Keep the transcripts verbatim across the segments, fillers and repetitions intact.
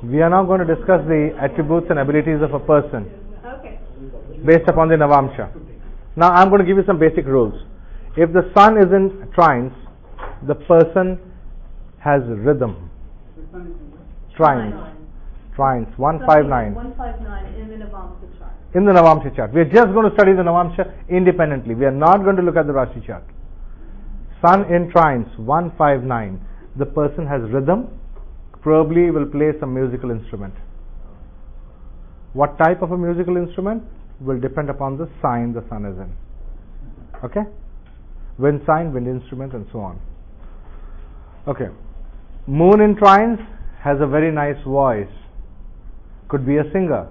We are now going to discuss the attributes and abilities of a person. Okay. Based upon the Navamsha. Now I'm going to give you some basic rules. If the sun is in trines, the person has rhythm. Trines. Trines. one five nine. one five nine in the Navamsha chart. In the Navamsha chart. We are just going to study the Navamsha independently. We are not going to look at the Rashi chart. Sun in trines, one five nine. The person has rhythm, probably will play some musical instrument. What type of a musical instrument will depend upon the sign the sun is in. Okay? Wind sign, wind instrument, and so on. Okay. Moon in trines has a very nice voice. Could be a singer.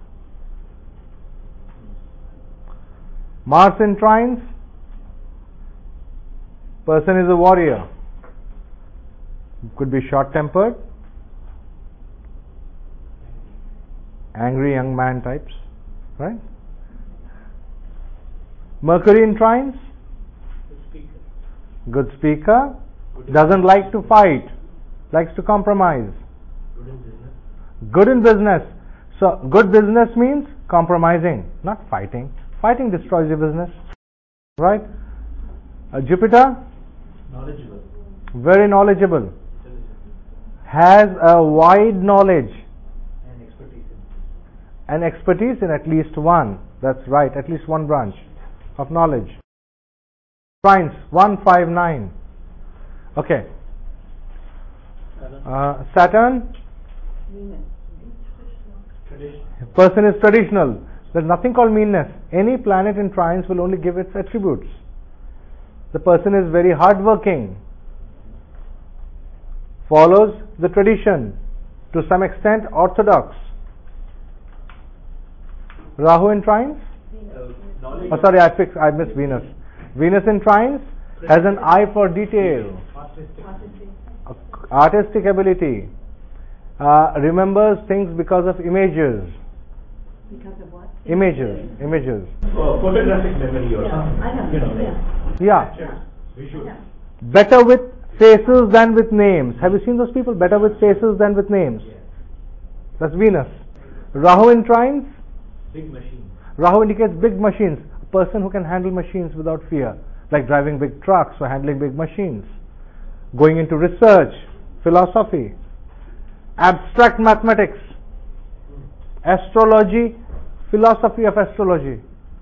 Mars in trines, person is a warrior. Could be short-tempered, angry young man types, right? Mercury in trines, good speaker, doesn't like to fight, likes to compromise. Good in business. So good business means compromising, not fighting. Fighting destroys your business, right? Uh, Jupiter, knowledgeable, very knowledgeable, has a wide knowledge and expertise in and expertise in at least one. That's right, at least one branch of knowledge. Trines one five nine. Okay. Uh, Saturn. tradition. Person is traditional. There's nothing called meanness. Any planet in trines will only give its attributes. The person is very hardworking, follows the tradition, to some extent orthodox. Rahu in trines? Uh, knowledge. Oh, sorry, I fixed, I missed Venus. Venus in trines has an eye for detail, Artistic. artistic ability, uh, remembers things because of images. Because of what? Images, images. Oh, photographic memory or Yeah, something. I know. You know, Yeah. Yeah. visual. Yeah. Better with faces than with names. Have you seen those people? Better with faces than with names. Yeah. That's Venus. Rahu in trines. Big machine. Rahu indicates big machines. A person who can handle machines without fear, like driving big trucks or handling big machines. Going into research, philosophy, abstract mathematics, astrology, philosophy of astrology,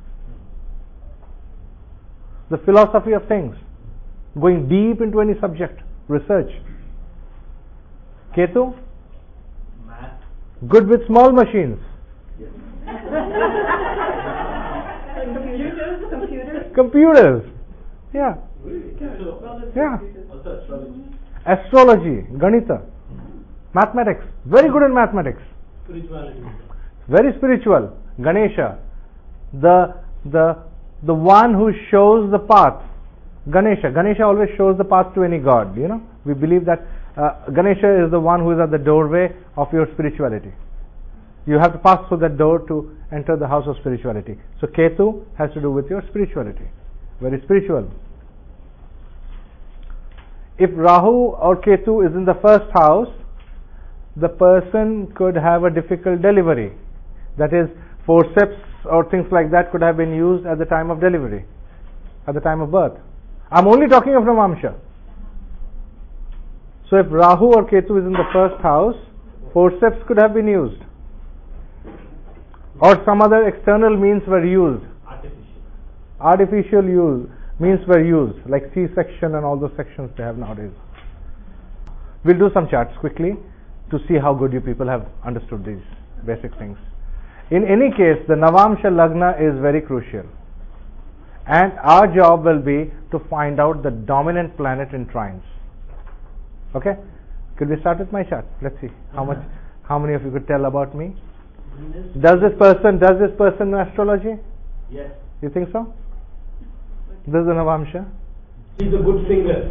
the philosophy of things, going deep into any subject, research. Ketu, Math. good with small machines, Computers, computers. computers, yeah, So, yeah, also astrology. astrology, Ganita, mathematics, very good in mathematics, Spirituality. very spiritual, Ganesha, the the the one who shows the path. Ganesha. Ganesha always shows the path to any god. You know, we believe that uh, Ganesha is the one who is at the doorway of your spirituality. You have to pass through that door to enter the house of spirituality. So Ketu has to do with your spirituality. Very spiritual. If Rahu or Ketu is in the first house, the person could have a difficult delivery. That is, forceps or things like that could have been used at the time of delivery, at the time of birth. I'm only talking of Navamsha. So if Rahu or Ketu is in the first house, forceps could have been used, or some other external means were used. Artificial. Artificial use means were used, like C-section and all those sections they have nowadays. We'll do some charts quickly to see how good you people have understood these basic things. In any case, the Navamsha Lagna is very crucial. And our job will be to find out the dominant planet in trines. Okay? Could we start with my chart? Let's see how much, how many of you could tell about me. Does this person, does this person know astrology? Yes. You think so? This is the Navamsha. He's a good singer.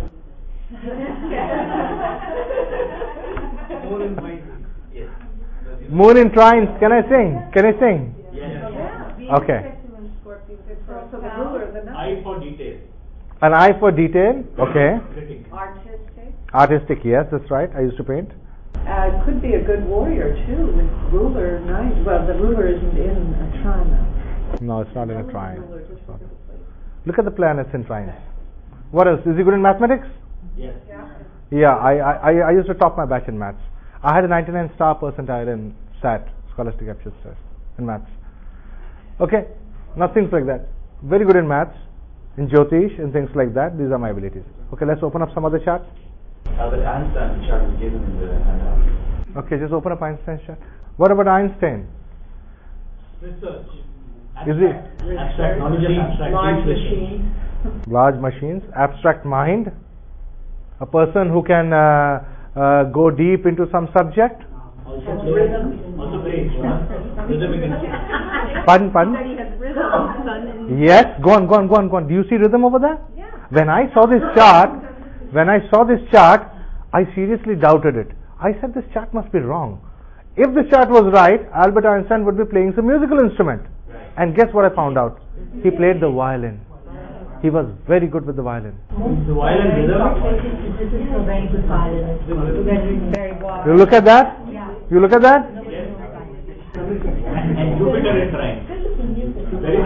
Yes. Moon in trines. Can I sing? Can I sing? Yes. Okay. So the ruler, the Eye for detail. An eye for detail. Okay. Critic. artistic. Artistic, yes, that's right. I used to paint. Uh, could be a good warrior too, with ruler nice. Well, the ruler isn't in a trine. No, it's not in a trine. Look at the planets in trines. What else? Is he good in mathematics? Yes. Yeah, I, I, I used to top my batch in maths. I had a ninety-nine star percentile in S A T, Scholastic Aptitude Test, in maths. Okay, now things like that. Very good in maths, in Jyotish, and things like that. These are my abilities. Okay, let's open up some other charts. Albert Einstein's chart is given in the handout. Okay, just open up Einstein's chart. What about Einstein? Research. Is he Abstract knowledge of abstract Large machines. machines. large machines, abstract mind, a person who can uh, uh, go deep into some subject? Also plays. Also plays. Rhythmic instrument. Pardon, pardon? He has rhythm. Yes, go on, go on, go on, go on. Do you see rhythm over there? Yeah. When I saw this chart, when I saw this chart, I seriously doubted it. I said this chart must be wrong. If the chart was right, Albert Einstein would be playing some musical instrument. And guess what I found out? He played the violin. He was very good with the violin. The violin rhythm. This is a very good violin. Very wide. You look at that? Yeah. You look at that? Yes. And, and Jupiter is right. Very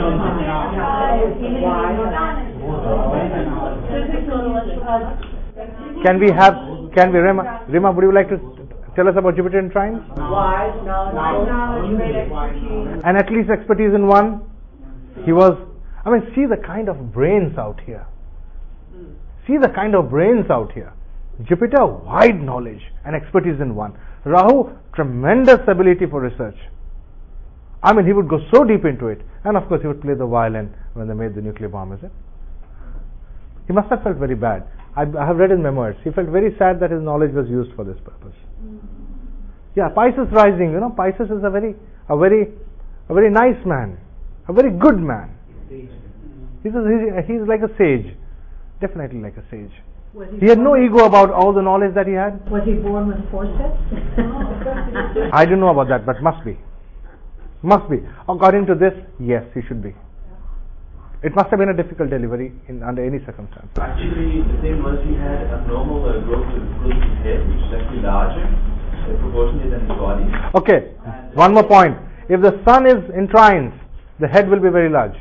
nice. Can we have, can we, Rima, Rima, would you like to tell us about Jupiter in trines? Wise knowledge, great expertise. And at least expertise in one. He was, I mean, see the kind of brains out here. See the kind of brains out here. Jupiter, wide knowledge and expertise in one. Rahu, tremendous ability for research. I mean, he would go so deep into it. And of course, he would play the violin when they made the nuclear bomb, is it? He must have felt very bad. I, I have read his memoirs. He felt very sad that his knowledge was used for this purpose. Yeah, Pisces rising, you know, Pisces is a very, a very, a very nice man, a very good man. He's, a, he's like a sage, definitely like a sage. He had no ego about all the knowledge that he had. Was he born with forceps? I don't know about that, but must be. Must be. According to this, yes, he should be. It must have been a difficult delivery in under any circumstance. Actually, the thing was he had abnormal uh, growth of growth of his head, which is actually larger uh, proportionally than his body. Okay, one more point. If the sun is in trines, the head will be very large.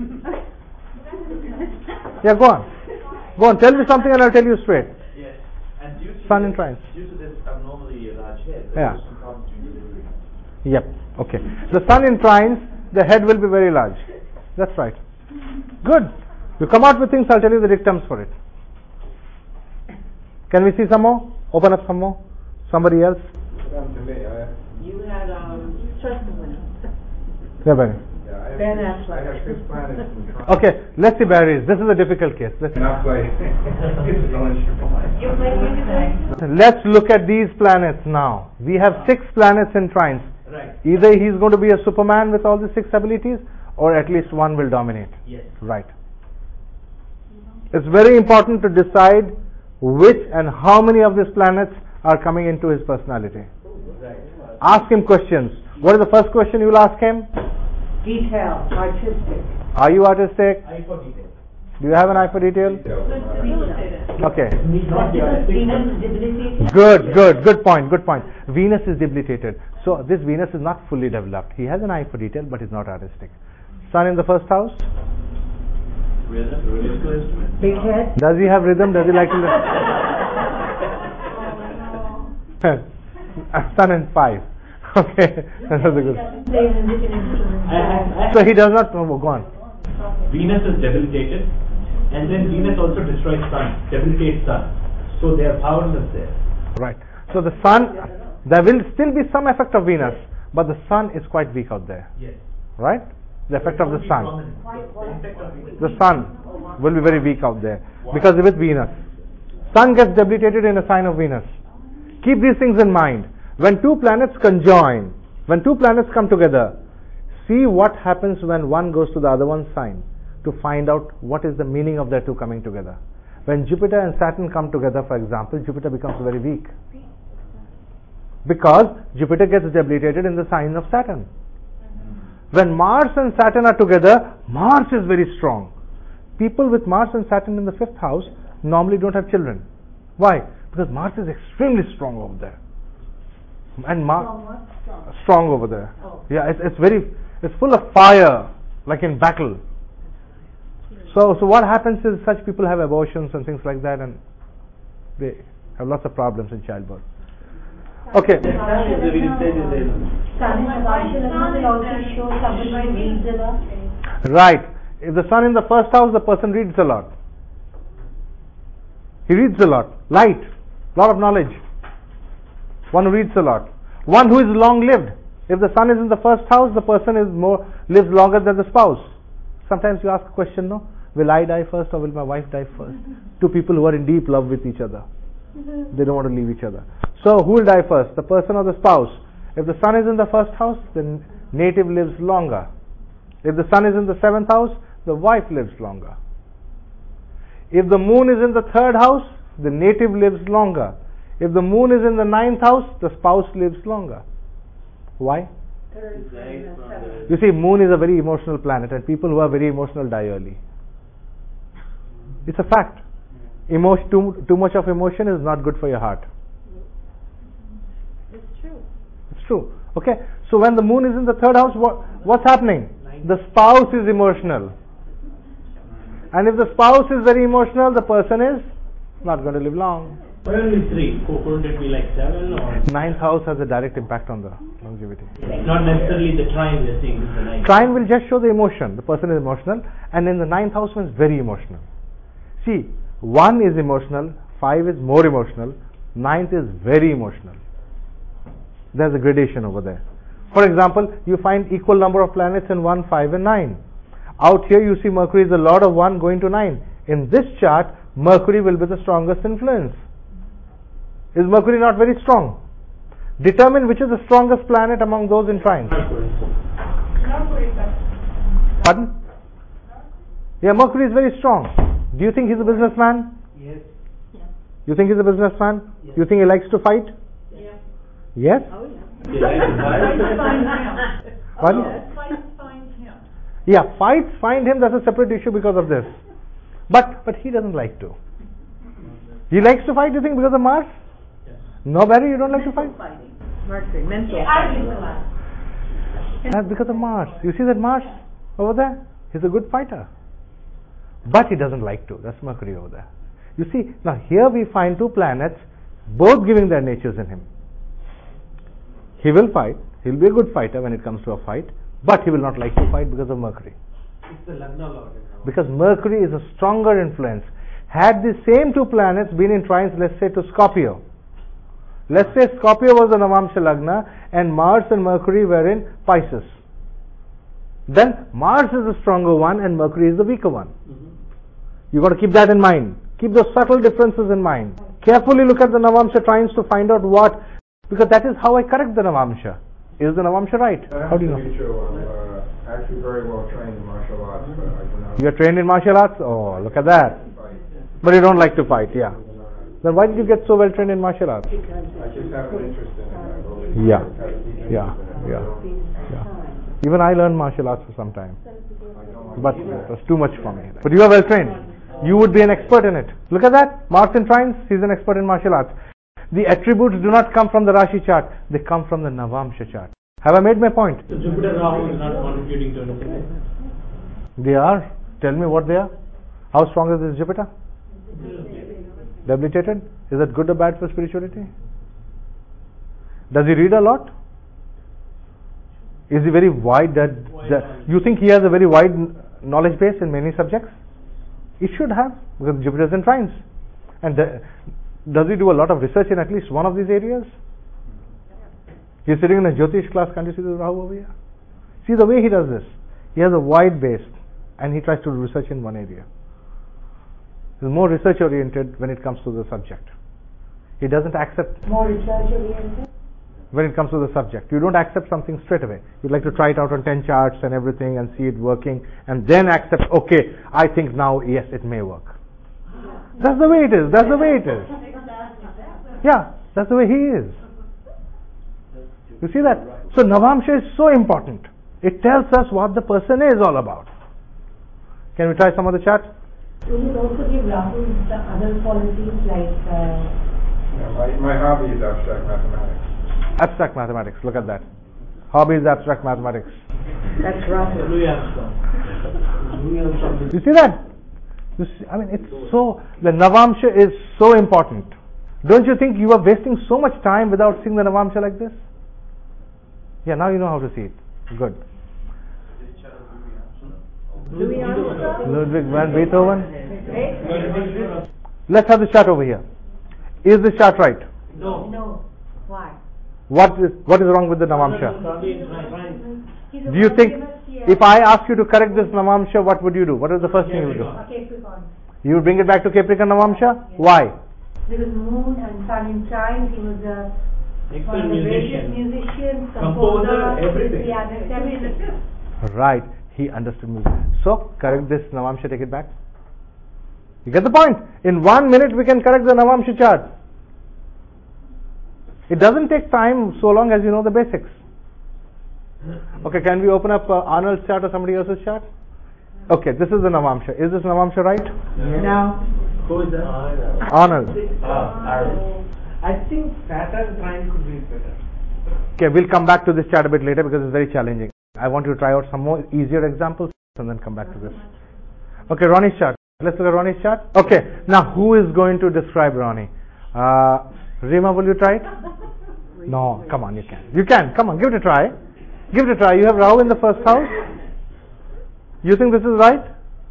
Yeah, go on. Go on, tell me something and I'll tell you straight. Yes. And due to Sun this, in trines. due to this abnormally large head, there Yeah. was some problems during delivery. Yep, okay. The sun in trines, the head will be very large. That's right. Good. You come out with things, I'll tell you the dictums for it. Can we see some more? Open up some more. Somebody else? You had um. Yeah, Barry. Ben Affleck. I have six planets in trine. Okay, let's see Barry's. This is a difficult case. Let's, Not play. It's no instrument. You play music? let's look at these planets now. We have six planets in trines. Right. Either he's going to be a Superman with all the six abilities, or at least one will dominate. Yes. Right. It's very important to decide which and how many of these planets are coming into his personality. Right. Ask him questions. What is the first question you'll ask him? Detail, artistic. Are you artistic? Eye for detail. Do you have an eye for detail? Okay. Not the artistic. Venus is debilitated. Good, good, good point, good point. Venus is debilitated. So this Venus is not fully developed. He has an eye for detail, but he's not artistic. Sun in the first house? Rhythm, musical instrument. Big head. Does he have rhythm? Does he like to listen? Sun in five. Okay, that was a good. Plays music instruments. I, I, I, So he does not. Oh, go on. Venus is debilitated, and then Venus also destroys Sun, debilitates Sun. So they are powerless there. Right. So the sun, there will still be some effect of Venus, but the sun is quite weak out there. Yes. Right? The effect of the sun. Prominent. The effect of Venus. The sun will be very weak out there because with Venus. Sun gets debilitated in a sign of Venus. Keep these things in mind. When two planets conjoin, when two planets come together, see what happens when one goes to the other one's sign to find out what is the meaning of their two coming together. When Jupiter and Saturn come together, for example, Jupiter becomes very weak. Because Jupiter gets debilitated in the sign of Saturn. When Mars and Saturn are together, Mars is very strong. People with Mars and Saturn in the fifth house normally don't have children. Why? Because Mars is extremely strong over there. And Ma- Strong what? Strong. strong over there. Oh. Yeah, it's, it's very, it's full of fire, like in battle. So, so what happens is such people have abortions and things like that, and they have lots of problems in childbirth. Okay. The sun is the very steady there. Sun in Navamsha Lagna will also show somebody who reads a lot. Right. If the sun in the first house, the person reads a lot. He reads a lot. Light. Lot of knowledge. One who reads a lot. One who is long lived. If the sun is in the first house, the person is more lives longer than the spouse. Sometimes you ask a question, no? Will I die first or will my wife die first? Two people who are in deep love with each other. They don't want to leave each other. So who will die first? The person or the spouse? If the sun is in the first house, the native lives longer. If the sun is in the seventh house, the wife lives longer. If the moon is in the third house, the native lives longer. If the moon is in the ninth house, the spouse lives longer. Why? Third from the seventh. You see, moon is a very emotional planet, and people who are very emotional die early. It's a fact. Emotion, too, too much of emotion is not good for your heart. It's true. It's true. Okay? So when the moon is in the third house, what, what's happening? The spouse is emotional. And if the spouse is very emotional, the person is not going to live long. Why only three? Cou- Couldn't it be like seven or? Ninth house has a direct impact on the longevity. Not necessarily the trine we're seeing in the night. Trine will just show the emotion. The person is emotional. And in the ninth house one is very emotional. See, one is emotional, five is more emotional, ninth is very emotional. There's a gradation over there. For example, you find equal number of planets in one, five and nine. Out here you see Mercury is the lord of one going to nine. In this chart, Mercury will be the strongest influence. Is Mercury not very strong? Determine which is the strongest planet among those in trine. Pardon? Yeah, Mercury is very strong. Do you think he's a businessman? Yes. You think he's a businessman? Yes. You think he likes to fight? Yeah. Yes? Oh, yeah. They like to Fights fight. find him. Pardon? Yes, fights find him. Yeah, fights find him, that's a separate issue because of this. But but he doesn't like to. He likes to fight, you think, because of Mars? Yes. No, Barry, you don't like to Mental fight? fighting. Mercury, mental Yeah, I fighting. do a lot. That's because of Mars. You see that Mars over there? He's a good fighter. But he doesn't like to. That's Mercury over there. You see, now here we find two planets, both giving their natures in him. He will fight. He'll be a good fighter when it comes to a fight. But he will not like to fight because of Mercury. It's the Lagna Lord. Because Mercury is a stronger influence. Had the same two planets been in trines, let's say to Scorpio. Let's say Scorpio was the Navamsha Lagna and Mars and Mercury were in Pisces. Then Mars is the stronger one and Mercury is the weaker one. Mm-hmm. You've got to keep that in mind. Keep those subtle differences in mind. Carefully look at the Navamsha trines to find out what, because that is how I correct the Navamsha. Is the Navamsha right? I How do you have to know? be true. I'm uh, actually very well trained in martial arts, but I do not. You're trained in martial arts? Oh, look at that. fight. But you don't like to fight, yeah. Then why did you get so well trained in martial arts? I just have an interest in it. I believe. Yeah. I have a deep interest Yeah. in it. Yeah. I don't- Yeah. Even I learned martial arts for some time. I don't like But it. it was too much for me. But you are well trained. You would be an expert in it. Look at that. Mars in trines, he's an expert in martial arts. The attributes do not come from the Rashi chart. They come from the Navamsha chart. Have I made my point? So Jupiter Rahu is not contributing to anything. They are. Tell me what they are. How strong is this Jupiter? Debilitated? Is that good or bad for spirituality? Does he read a lot? Is he very wide? That, that you think he has a very wide knowledge base in many subjects? It should have, because Jupiter is in trines. And the, does he do a lot of research in at least one of these areas? He's sitting in a Jyotish class. Can't you see the Rahu over here? See the way he does this. He has a wide base and he tries to do research in one area. He's more research oriented when it comes to the subject. He doesn't accept More research oriented. when it comes to the subject. You don't accept something straight away. You'd like to try it out on ten charts and everything and see it working and then accept, okay, I think now, yes, it may work. That's the way it is. That's the way it is. Yeah, that's the way he is. You see that? So Navamsha is so important. It tells us what the person is all about. Can we try some of the charts? Will it also give Rahu the other qualities like uh, Yeah, my, my hobby is abstract mathematics. Abstract mathematics. Look at that. Hobby is abstract mathematics. That's right. Louis Armstrong. Louis Armstrong. You see that? You see, I mean, it's so, the Navamsha is so important. Don't you think you are wasting so much time without seeing the Navamsha like this? Yeah, now you know how to see it. Good. Louis Armstrong? Ludwig van Beethoven. Let's have the chart over here. Is the chart right? No. No. Why? What is what is wrong with the Navamsha? He's a Do you think, monogamous, yeah. if I ask you to correct this Navamsha, what would you do? What is the first thing you would do? Okay, quick on. You would bring it back to Capricorn Navamsha? Why? Because moon and sun in trines, he was a one Excellent of the greatest musician. musicians, Composer, composer, everything. he understood everything. Right. He understood music. So, correct this Navamsha, take it back. You get the point? In one minute we can correct the Navamsha chart. It doesn't take time so long as you know the basics. Okay, can we open up uh, Arnold's chart or somebody else's chart? Okay, this is the Navamsha. Is this Navamsha right? No. Who is that? Arnold. I think Saturn trine could be better. Okay, we'll come back to this chart a bit later because it's very challenging. I want you to try out some more easier examples and then come back to this. Okay, Ronnie's chart. Let's look at Ronnie's chart. Okay, now who is going to describe Ronnie? Uh, Rima, will you try it? No, come on, you can. You can, come on, give it a try. Give it a try. You have Rahu in the first house. You think this is right?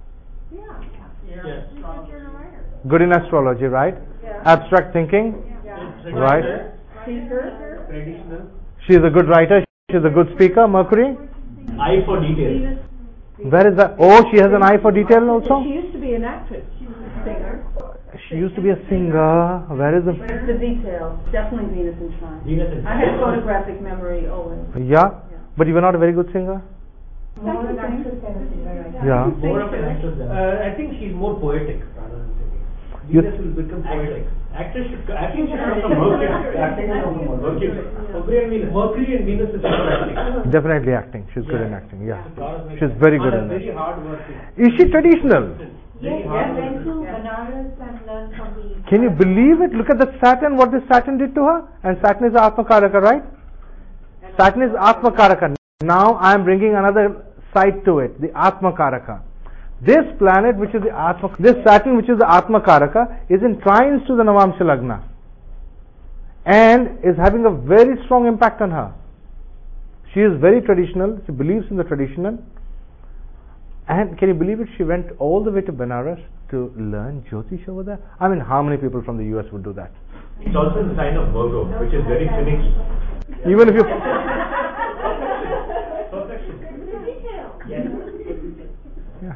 Yes. Good in astrology, right? Abstract thinking, right? Traditional. She is a good writer. She is a good speaker. Mercury. Eye for detail. Where is that? Oh, she has an eye for detail also. She used to be an actress. She was a singer. She used to be a singer. Where is the? Where's the detail? Definitely Venus in Trine. Venus and I had photographic memory always. Yeah, but you were not a very good singer. More an actress than a singer, right? Yeah. more of an actress than Uh, I think she's more poetic rather than singing. You- Venus will become poetic. Actress should, acting should come from Mercury. Acting will come from Mercury. Mercury and Venus. Mercury and Venus is super acting. Definitely acting. She's good in Yeah. acting. Yeah, Taurus makes she's sense. very good And in very that. hard working. Is she traditional? Yes, I went to Banaras and learned from the... Can you believe it? Look at the Saturn. What this Saturn did to her. And Saturn is Atma Karaka, right? Saturn is Atma Karaka. Now I am bringing another side to it, the Atma Karaka. This planet, which is the Atma, this Saturn, which is the Atma Karaka, is in trines to the Navamsha Lagna and is having a very strong impact on her. She is very traditional. She believes in the traditional. And can you believe it? She went all the way to Benares to learn Jyotish over there. I mean, how many people from the U S would do that? It's also the sign of Virgo, which is very finicky. Even if you... Perfection. Yes. Yeah.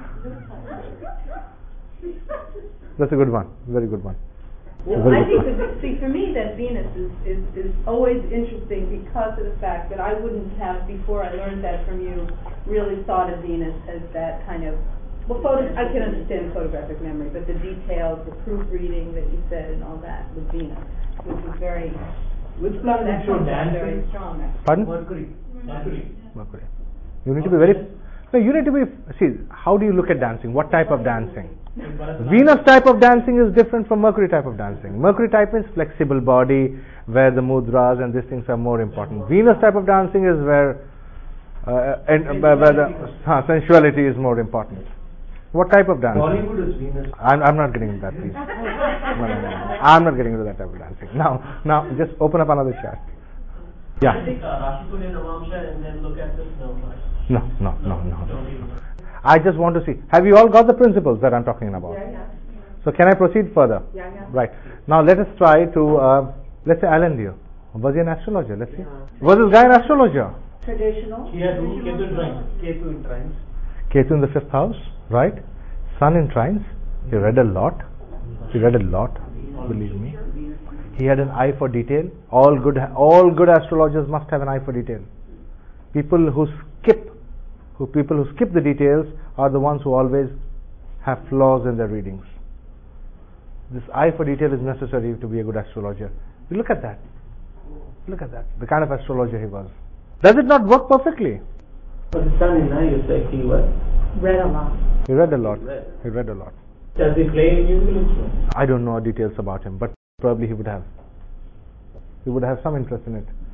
That's a good one. Very good one. Well, Very I good think one. that, see, for me, that Venus is, is, is always interesting because of the fact that I wouldn't have, before I learned that from you, really thought of Venus as that kind of, well, photo, I can understand photographic memory, but the details, the proofreading that you said and all that with Venus, which is very, Which planet that should comes out dance? very strong. Pardon? Mercury. Mercury. Mercury. You need to be very... No, you need to be... See, how do you look at dancing? What type of dancing? Venus type of dancing is different from Mercury type of dancing. Mercury type is flexible body, where the mudras and these things are more important. Venus type of dancing is where, uh, and, uh, where the uh, sensuality is more important. What type of dancing? Bollywood is Venus. I'm, I'm not getting into that, please. No, no, no, no. I'm not getting into that type of dancing. Now, now, just open up another chart. Yeah. I think uh, Rashi put in Navamsha and then look at this. No, right? No, no, no, no, no. Don't even know. I just want to see. Have you all got the principles that I'm talking about? Yeah, yeah, So can I proceed further? yeah, yeah. Right. Now let us try to, uh, let's say Alan Dio. Was he an astrologer? Let's see. Was this guy an astrologer? Traditional. He has who? Ketu in trine. Ketu in trines. Ketu in the fifth house, right? Sun in trines. He read a lot. He read a lot, believe me. He had an eye for detail. All good, all good astrologers must have an eye for detail. People who skip, who people who skip the details are the ones who always have flaws in their readings. This eye for detail is necessary to be a good astrologer. You look at that. Look at that. The kind of astrologer he was. Does it not work perfectly? But the sun in nine, you say he what? Read a lot. He read a lot. Read. He read a lot. Does he play any musical instrument? I don't know details about him, but probably he would have. He would have some interest in it.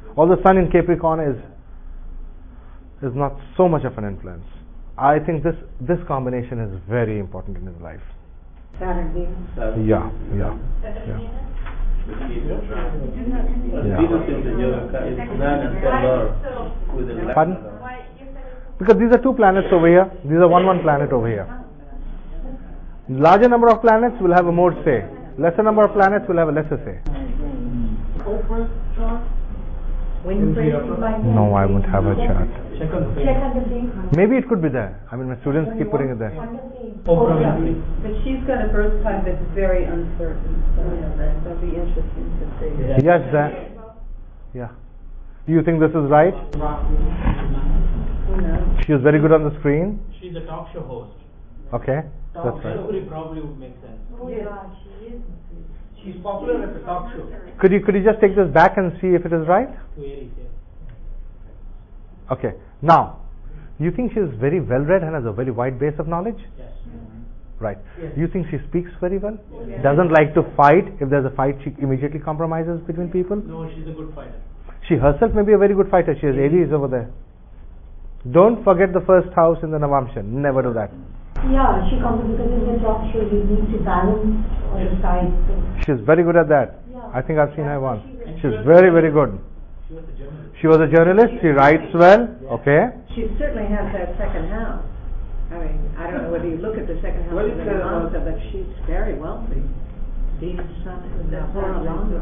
Although Sun in Capricorn is is not so much of an influence. I think this this combination is very important in his life. Saturn, Venus. Yeah, yeah, yeah. Yeah. Venus is the yoga, is man and Solar with the Pardon? Because these are two planets over here. These are one one planet over here. Larger number of planets will have a more say. Lesser number of planets will have a lesser say. No, I won't have a chart. Check on the Check page. on the thing. Maybe it could be there. I mean, my students keep putting it there. Oprah Winfrey. But she's got a birth time that's very uncertain, so that'll be interesting to see. Yeah. Yes, that. Yeah. Do you think this is right? Who knows? She was very good on the screen. She's a talk show host. Okay, that's right. Mercury probably would make sense. Oh God, she is. She's popular at the talk show. Could you could you just take this back and see if it is right? To Aries, yeah. Okay. Now, you think she is very well read and has a very wide base of knowledge? Yes. Right. Do you think she speaks very well? Doesn't like to fight. If there's a fight, she immediately compromises between people. No, she's a good fighter. She herself may be a very good fighter. She has Aries over there. Don't forget the first house in the Navamsha. Never do that. Yeah, she comes because in the talk show you need to balance on the side. She's very good at that. Yeah. I think I've seen her once. And She's she was- very, very good. She was a journalist. She was a journalist. She writes well. Okay. She certainly has that second house. I mean, I don't know whether you look at the second house What of is the the- Navamsha, but she's very wealthy. Venus, Sun, and That's Hora not Longa.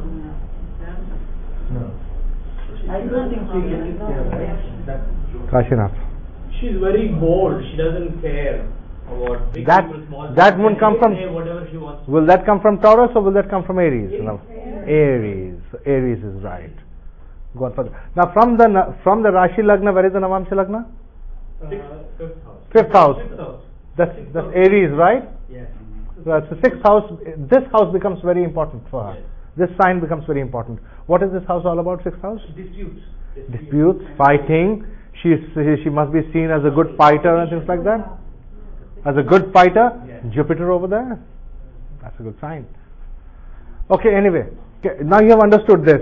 No. I don't think She can take care of it. That- Kashinath. She's very bold. She doesn't care about big That- people, small that people. won't She come can from- say whatever she wants. Will that come from Taurus or will that come from Aries? No. Aries. So Aries is right. Go on further. Now from the na- from the Rashi Lagna, where is the Navamsha Lagna? Uh, fifth house. Fifth house. Fifth house. That's that's Aries, right? Yes. Right. So sixth house. This house becomes very important for her. Yes. This sign becomes very important. What is this house all about? Sixth house. Disputes. Disputes, fighting. She is, she must be seen as a good fighter and things like that. As a good fighter, Yes. Jupiter over there. That's a good sign. Okay. Anyway, okay, now you have understood this.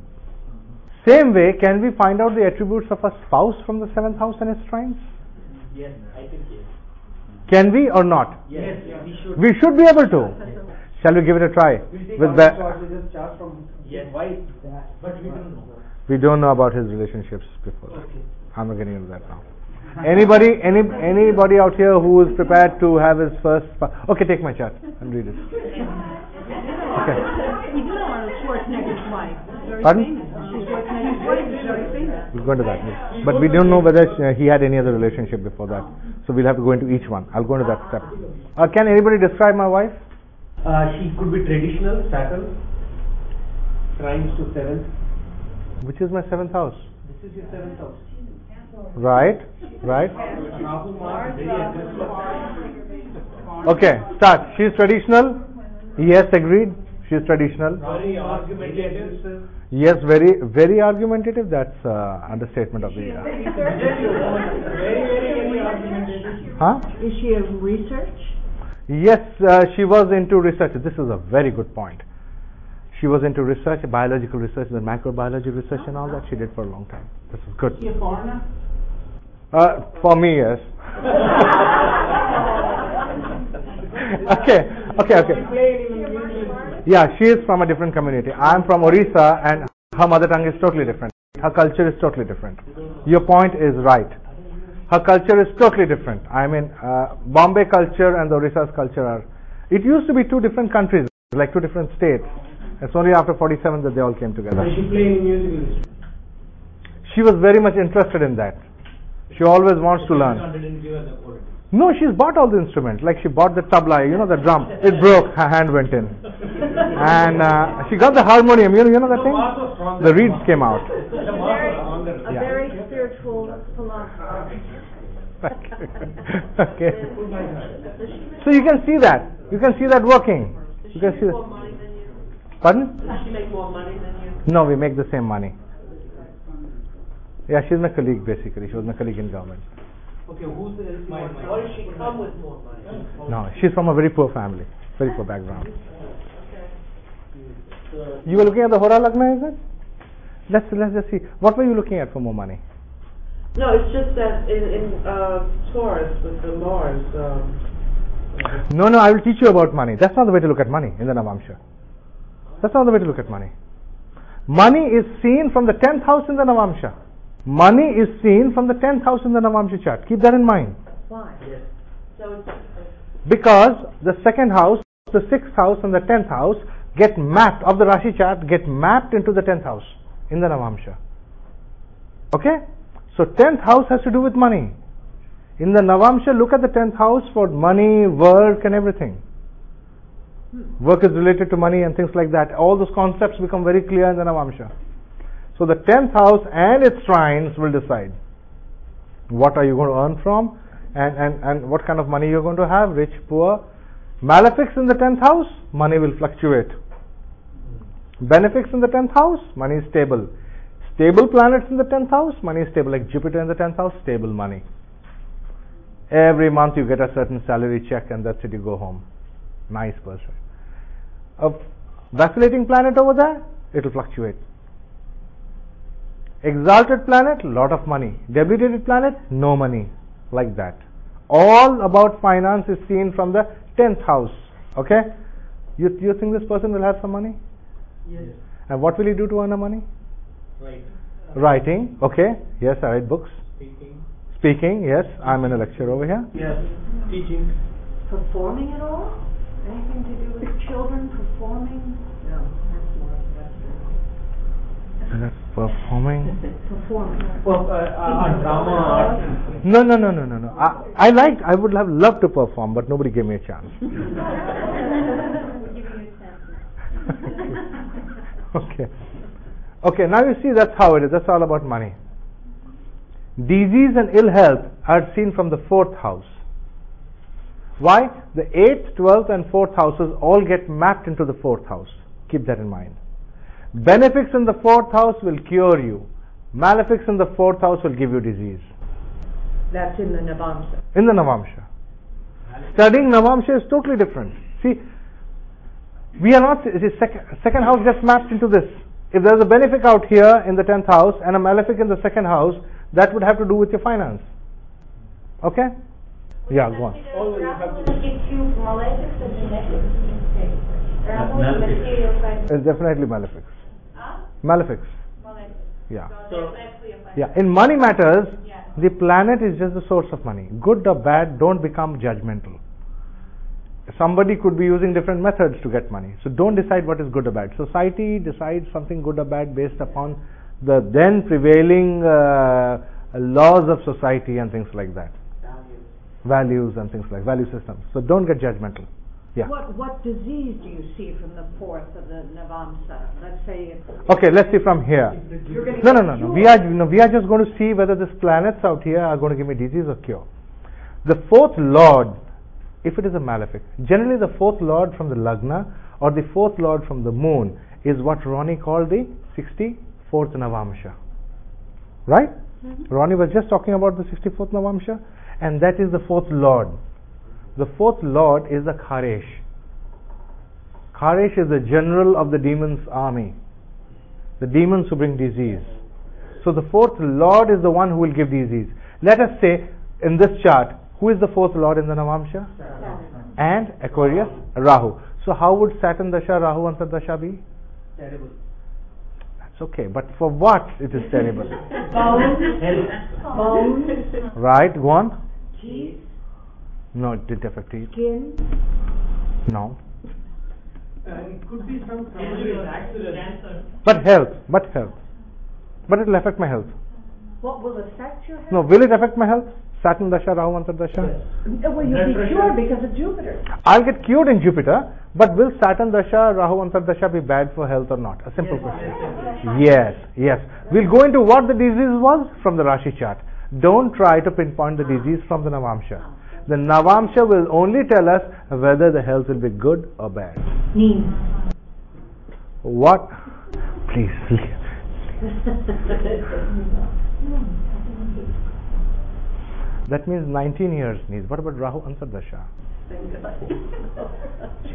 Same way, can we find out the attributes of a spouse from the seventh house and its trines? Yes, I think yes. Can we or not? Yes, we should. We should be able to. Shall we give it a try? We'll take With all the, the choices chart from Yes. wife. But we don't know. we don't know about his relationships before that. Okay. I'm not getting into that now. Anybody, any anybody out here who is prepared to have his first? sp- Okay, take my chart and read it. Okay. We do know Arnold Schwarzenegger's wife. Very Pardon? famous. Schwarzenegger's wife is very famous. We'll go into that. But we don't know whether uh, he had any other relationship before that. So we'll have to go into each one. I'll go into that step. Uh, can anybody describe my wife? Uh, she could be traditional, Saturn, trines to seventh. Which is my seventh house? This is your seventh house. Right, right. Rahu, Mars, very aggressive. Okay, start. She is traditional. Yes, agreed. She is traditional. Very argumentative. Yes, very, very argumentative. That's uh, understatement of the year. Very, very, very argumentative. Huh? Is she a research? Yes, uh, she was into research. This is a very good point. She was into research, biological research, and microbiology research, and all that. She did for a long time. This is good. Is she a foreigner? Uh, for me, yes. okay, okay, okay. Yeah, she is from a different community. I am from Orissa, and her mother tongue is totally different. Her culture is totally different. Your point is right. Her culture is totally different. I mean, uh, Bombay culture and the Orissa's culture are. It used to be two different countries, like two different states. It's only after forty-seven that they all came together. Does she play any musical instrument? She was very much interested in that. She always wants to learn. Didn't give her the quality. No, she's bought all the instruments. Like she bought the tabla, you know, the drum. It broke, her hand went in. And uh, she got the harmonium, you know, you know that thing? The reeds came out. A Yeah. very spiritual philosopher. Okay. So you can see that. You can see that working. You can see that. Pardon? Does she make more money than you? No, we make the same money. Yeah, she's my colleague basically. She was my colleague in government. Okay, who's else my my Or does she come with more money? No, she's from a very poor family. Very poor background. You were looking at the Hora Lagna, is it? Let's let's just see. What were you looking at for more money? No, it's just that in, in uh, Taurus with the Mars, um, No, no, I will teach you about money. That's not the way to look at money in the Navamsha. That's not the way to look at money. Money is seen from the tenth house in the Navamsha. Money is seen from the tenth house in the Navamsha chart. Keep that in mind. Why? yes. So it's, Because the second house, the sixth house and the tenth house get mapped, of the Rashi chart, get mapped into the tenth house in the Navamsha. Okay? So tenth house has to do with money. In the Navamsha, look at the tenth house for money, work and everything. Work is related to money and things like that. All those concepts become very clear in the Navamsha. So the tenth house and its trines will decide what are you going to earn from and, and, and what kind of money you're going to have, rich, poor. Malefics in the tenth house, money will fluctuate. Benefics in the tenth house, money is stable. Stable planets in the tenth house, money is stable. Like Jupiter in the tenth house, stable money. Every month you get a certain salary check and that's it, you go home. Nice person. A vacillating planet over there, it will fluctuate. Exalted planet, lot of money. Debilitated planet, no money. Like that. All about finance is seen from the tenth house. Okay? You, you think this person will have some money? Yes. And what will he do to earn the money? Right. Writing. Okay. Yes, I write books. Speaking. Speaking. Yes, I'm in a lecture over here. Yes. Teaching. Performing at all? Anything to do with children performing? No, that's more Western. And that's performing. Performing. Well, uh, uh, drama, art. No, no, no, no, no, no. I, I liked, I would have loved to perform, but nobody gave me a chance. We're giving you a chance. Okay. Okay, now you see that's how it is. That's all about money. Disease and ill health are seen from the fourth house. Why? The eighth, twelfth and fourth houses all get mapped into the fourth house. Keep that in mind. Benefics in the fourth house will cure you. Malefics in the fourth house will give you disease. That's in the Navamsa. In the Navamsha. Studying Navamsha is totally different. See, we are not, the second, second house gets mapped into this. If there is a benefic out here in the tenth house and a malefic in the second house, that would have to do with your finance. Okay? Yeah, go on. Oh, you have to give you malefics and genetics. Malefics. It's definitely malefics. Huh? Malefics. Malefics. Yeah. So that's actually a Yeah. In money matters, Yeah. the planet is just the source of money. Good or bad, don't become judgmental. Somebody could be using different methods to get money. So don't decide what is good or bad. Society decides something good or bad based upon the then prevailing uh, laws of society and things like that. Values and things like value systems. So don't get judgmental. Yeah. What what disease do you see from the fourth of the Navamsa? Let's say it's, Okay, let's see from here. you're going to No, no, no, no. We are no, we are just going to see whether these planets out here are going to give me disease or cure. The fourth lord, if it is a malefic, generally the fourth lord from the Lagna or the fourth lord from the moon is what Ronnie called the sixty-fourth Navamsha. Right? Mm-hmm. Ronnie was just talking about the sixty-fourth Navamsha, and that is the fourth lord. The fourth lord is the Kharesh. Kharesh is the general of the demons' army. The demons who bring disease. So the fourth lord is the one who will give disease. Let us say in this chart, who is the fourth lord in the Navamsha? Saturn. And Aquarius, Rahu. So how would Saturn Dasha, Rahu Antar Dasha be? Terrible. That's okay, but for what it is terrible? Bones. Bones. Right, go on. Teeth. No, it didn't affect teeth. Skin. No. Uh, it could be some traumatic accident. But health, but health. But it will affect my health. What will affect your health? No, will it affect my health? Saturn Dasha, Rahu Antar Dasha? Uh, Well, you'll be cured because of Jupiter. I'll get cured in Jupiter, but will Saturn Dasha, Rahu Antar Dasha be bad for health or not? A simple question. Yes, yes. We'll go into what the disease was from the Rashi chart. Don't try to pinpoint the disease from the Navamsha. The Navamsha will only tell us whether the health will be good or bad. Neem. What? Please. That means nineteen years needs. What about Rahu Antar Dasha?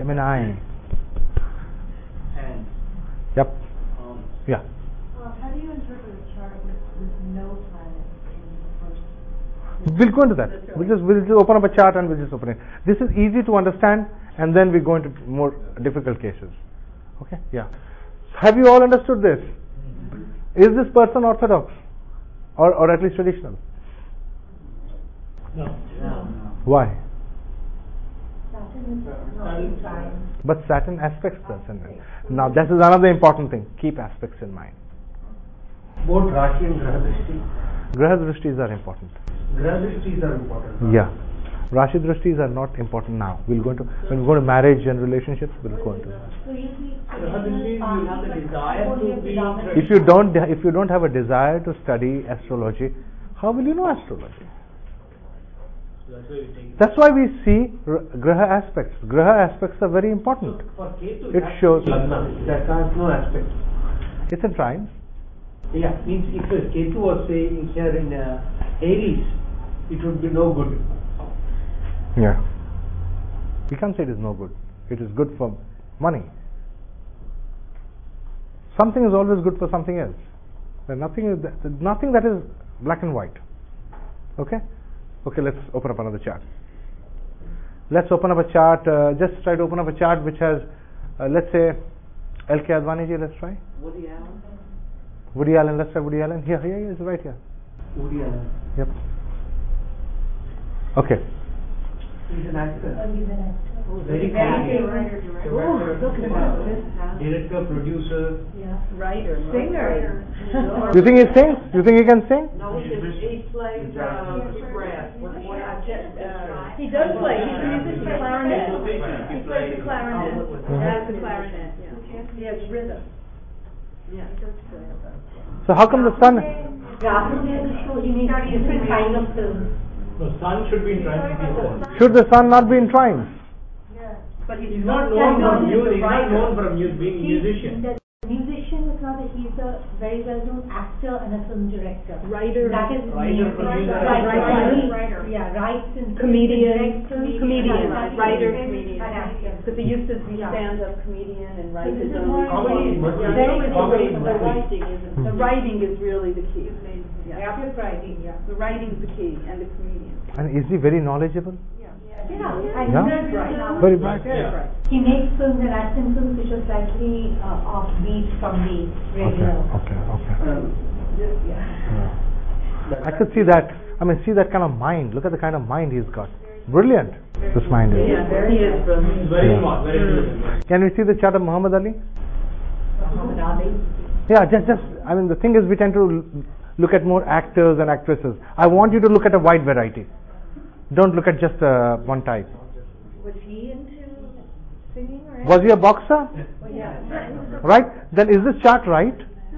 Gemini. And Yep. um, Yeah. Well, how do you interpret a chart with, with no planet in the first? We'll go into that. We'll just we'll just open up a chart and we'll just open it. This is easy to understand, and then we go into more difficult cases. Okay? Yeah. Have you all understood this? Is this person orthodox, or or at least traditional? No. Why? Saturn is not in trine. But Saturn aspects the ascendant. Now this is another important thing. Keep aspects in mind. Both Rashi and Graha Drishti. Graha Drishtis are important. Graha Drishtis are important. Yeah. Rashi Drishtis are not important now. We'll go into, when we go to marriage and relationships, we'll go into that. So usually, Graha Drishti, you have the desire to be If you don't, if you don't have a desire to study astrology, how will you know astrology? That's why we take That's why we see r- Graha aspects. Graha aspects are very important. For Ketu, It that shows- Lagna. That has no aspect. It's in trines. Yeah, means if a Ketu was saying here in uh, Aries, it would be no good. Yeah. We can't say it is no good. It is good for money. Something is always good for something else. There nothing is that, nothing that is black and white. Okay? Okay, let's open up another chart. Let's open up a chart. Uh, just try to open up a chart which has, uh, let's say, L K Advani ji. Let's try. Woody Allen. Woody Allen. Let's try Woody Allen. Here, here, he is right here. Woody Allen. Yep. Okay. He's an actor. Oh, he's an actor. Very Actor, funny. writer, director. Oh, look at that. This house. Director, producer. Yeah. Writer, Singer. You think he sings? You think he can sing? No, he just, he plays, uh, brass. What, what, I can't, uh. He does play, he's a musician, clarinet. He plays the clarinet. He has the clarinet, yeah. He has rhythm. Yeah. So how come the sun? Rahu, so he makes different kind of films. No, sun should be in trine before. Should the sun not be in trines? But he's He's not not known known for as music. a He's not writer. known for mu- being a He's musician. the musician is not that he's a very well known actor and a film director. Writer. That is Writer, main- producer. Right, Writer. writer. Yeah, writes and Comedian, directs, comedian, and writer, and comedian. actor. Because he used to be stand-up comedian and write his this is own. more Comedy must be. Very Comedy good. must be. writing is, the writing is really the key. Yeah. Rapid writing, yeah. The writing's the key, and the comedian. And is he very knowledgeable? Yeah, and Yeah. he's right. Very bright. Yeah. He makes films and action films which are slightly uh, offbeat from the Okay, regular. okay, okay. Yeah. Yeah. I could see that. I mean, see that kind of mind. Look at the kind of mind he's got. Brilliant. This mind is. Yeah, he is brilliant. He's very Yeah. smart, very intelligent. Can we see the chart of Muhammad Ali? Muhammad Ali. Yeah, just, just. I mean, the thing is, we tend to l- look at more actors and actresses. I want you to look at a wide variety. Don't look at just uh, one type. Was he into singing or? Was he a boxer? Yeah. Right? Then is this chart right?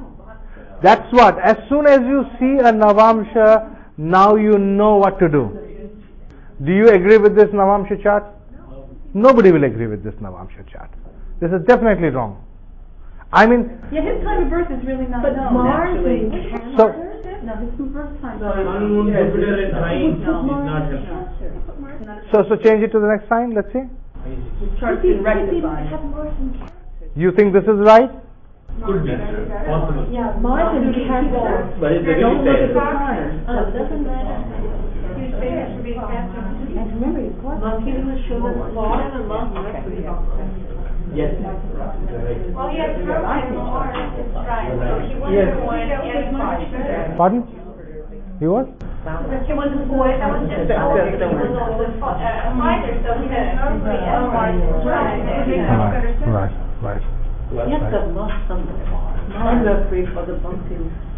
That's what. As soon as you see a Navamsha, now you know what to do. Do you agree with this Navamsha chart? Nobody will agree with this Navamsha chart. This is definitely wrong. I mean, Yeah, his time of birth is really not But known, Mars actually. in so No, his birth time. Sun, moon, Jupiter in trine is not No. helpful. so so change it to the next sign. Let's see. His chart's been rectified. You think this is right? Could be. Possible. Yeah, Mars in Cancer. But it's a Don't look at good the sign. sign. Oh, it doesn't matter. He's famous for being cancer. And remember, he's got. Monkey will show the law and a monkey, that's what he Yes. Well, he has Mercury and Mars in trine, so he was Yes. a poet and fighter. Pardon? He was? He was a poet, I was just told, he was also a a fighter, so he has Mercury and Mars in trine. It makes us Right, understand. right, right. Yes, the lost something. And Mercury for the monkey.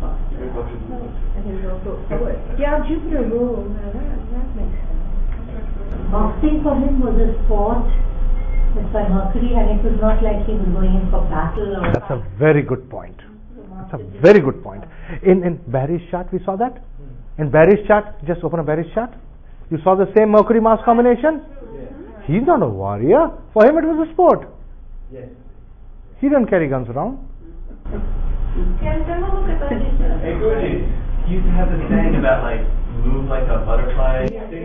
And he was also a poet. Yeah, Jupiter ruled, now that, that makes sense. Boxing for him was a sport with by Mercury, and it was not like he was going in for battle or. That's a very good point. That's a very good point. In in Barry's chart, we saw that. In Barry's chart, just open a Barry's chart. You saw the same Mercury Mars combination. He's not a warrior. For him, it was a sport. Yes. He didn't carry guns around. Yeah, then we'll look at those. Hey, Guruji, you used to have this saying about like move like a butterfly.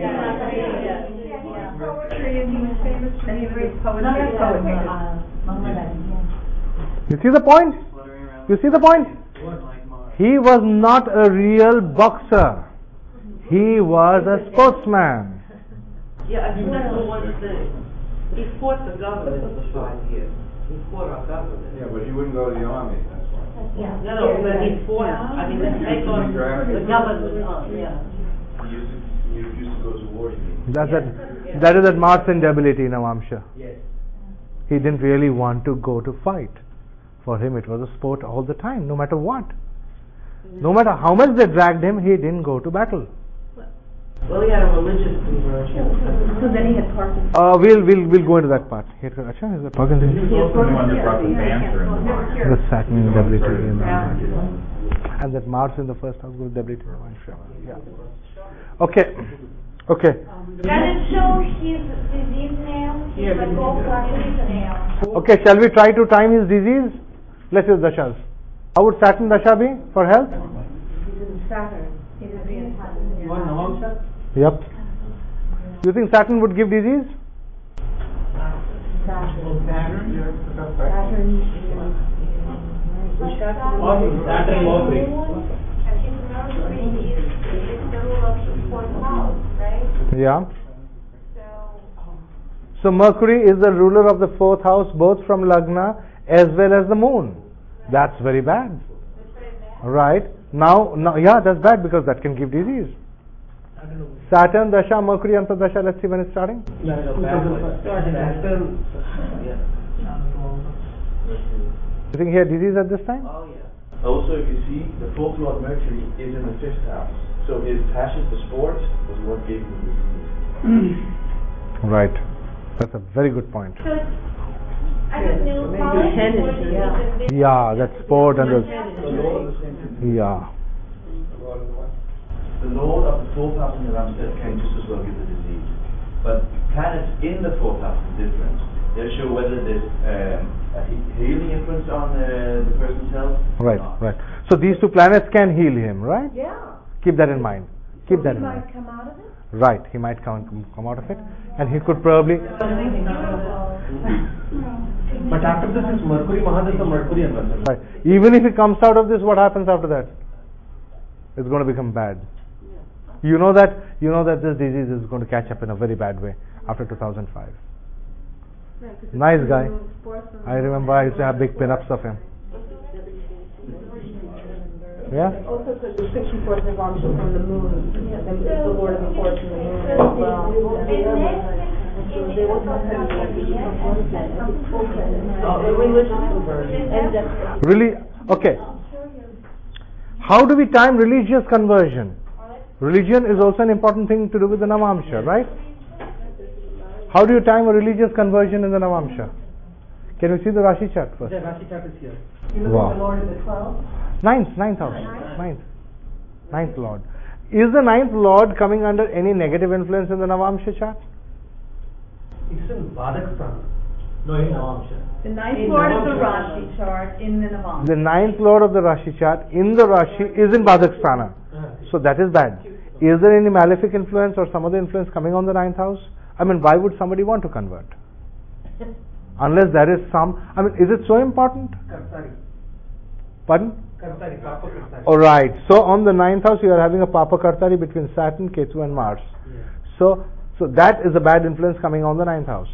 Poetry, and he was famous for being a great poet. No, Great no, poet. uh, Muhammad Ali. You see the point? Fluttering around. You see the point? Like Mars. He was not a real boxer. He was a sportsman. Yeah, I think that's the one thing. He fought the government for five years. He fought our government. Yeah, but he wouldn't go to the army, that's why. Yeah. No, no, but he fought, I mean, to take on the government, uh, yeah. He used to, he used to go to war, you mean? That's that. That is that Mars instability in Navamsha. Yes. He didn't really want to go to fight. For him, it was a sport all the time, no matter what. No matter how much they dragged him, he didn't go to battle. Well, he had a religious conversion. So then he had Parkinson's. Uh, we'll we'll we'll go into that part. He had, Acha, is that Parkinson's? He was also the one that brought the cancer in the mind. The Saturn instability in the mind. And that Mars in the first house was instability in the mind. Yeah. Okay. Okay. Does it show his disease now? He's like all disease now. Okay, shall we try to time his disease? Let's use dashas. How would Saturn dasha be for health? He's in Saturn. He's in Saturn. One Navamsha? Yep. You think Saturn would give disease? Saturn. Saturn? Saturn. Saturn Mercury. And his Mercury is, is the rule of the fourth house, right? Yeah. So, So Mercury is the ruler of the fourth house, both from Lagna as well as the moon. That's very bad. that's very bad. Right. Now, now, yeah, that's bad because that can give disease. Saturn, Dasha, Mercury, Antardasha, let's see when it's starting. Saturn. You think he had disease at this time? Oh, yeah. Also, if you see, the fourth lord Mercury is in the fifth house. So his passion for sport was what gave him the disease. Right. That's a very good point. So it's, I don't know, college or is it Yeah, that sport and those. The lord of the same thing. Yeah. The lord of the fourth house in the Ramsted can just as well give the disease. But planets in the fourth house is different. They show whether there's um, a he- healing influence on uh, the person's health. or Right, not. right. So these two planets can heal him, right? Yeah. Keep that in mind. Keep So that he in might mind. come out of it? Right, he might come come out of it, and he could probably. But after this is Mercury, Mahadasha, Mercury and Mercury. Right. Even if he comes out of this, what happens after that? It's going to become bad. You know that you know that this disease is going to catch up in a very bad way after two thousand five. Nice guy. I remember I used to have big pin-ups of him. Yeah? Also, because the sixty-fourth Navamsha from the moon, and then the Lord of the Force from the moon as well. So they will come from Oh, the religious conversion. Really? Okay. How do we time religious conversion? Religion is also an important thing to do with the Navamsha, right? How do you time a religious conversion in the Navamsha? Can we see the Rashi chart first? The Rashi chart is here. You look Wow. at the Lord of the twelve. Ninth, ninth house. Ninth. Ninth Lord. Is the ninth Lord coming under any negative influence in the Navamsha chart? It's in Badak Sthan. No, in Navamsha. The ninth lord of the Rashi chart in the Navamsha. The ninth Lord of the Rashi chart in the Rashi is in Badakstana. So that is bad. Is there any malefic influence or some other influence coming on the ninth house? I mean, why would somebody want to convert? Unless there is some, I mean, is it so important? Kartari. Pardon? Kartari, Papa Kartari. Alright, so on the ninth house you are having a Papa Kartari between Saturn, Ketu and Mars. Yeah. So, so that is a bad influence coming on the ninth house.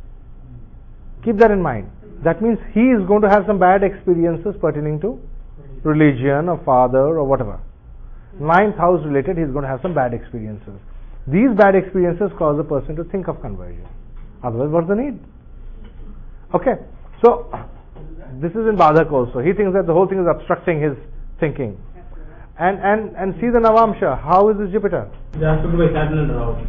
Keep that in mind. That means he is going to have some bad experiences pertaining to religion or father or whatever. Ninth house related, he is going to have some bad experiences. These bad experiences cause a person to think of conversion. Otherwise, what's the need? Okay, so this is in Badak also. He thinks that the whole thing is obstructing his thinking. And and and see the Navamsha. How is this Jupiter? They have to do by Saturn and Rahu.